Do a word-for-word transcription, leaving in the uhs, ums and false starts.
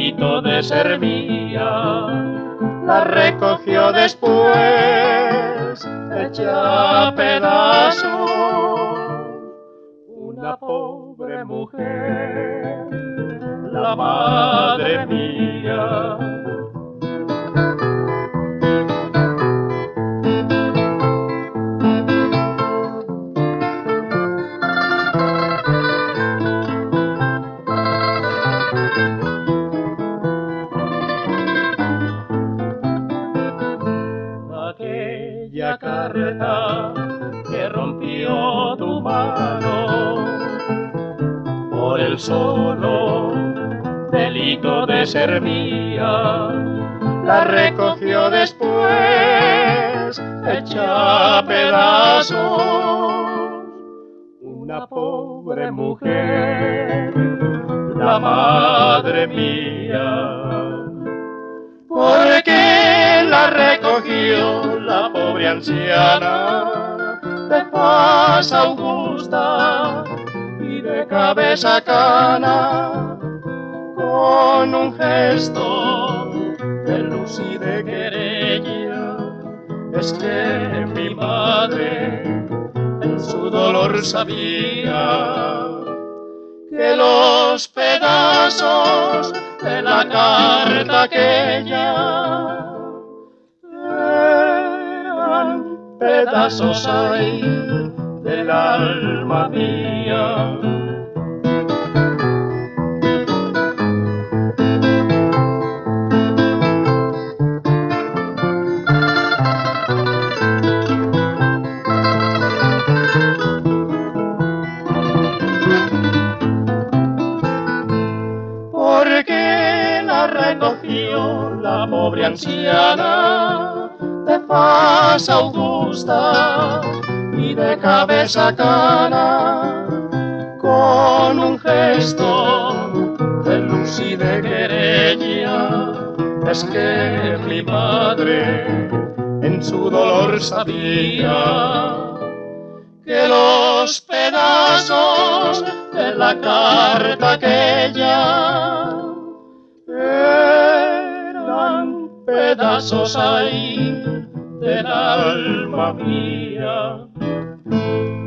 delito de ser mía, la recogió después, hecha a pedazos, una pobre mujer, la madre mía. Aquella carta que rompió tu mano por el solo delito de ser mía, la recogió después, hecha a pedazos, una pobre mujer, la madre mía. Porque la recogió la pobre anciana de faz augusta y de cabeza cana, con un gesto de luz y de querella. Es que mi madre en su dolor sabía que los pedazos de la carta aquella eran pedazos ahí del alma mía. Porque la recogió la pobre anciana de faz augusta y de cabeza cana, con un gesto de luz y de querella. Es que mi madre en su dolor sabía que los pedazos de la carta aquella eran pedazos ahí del alma mía.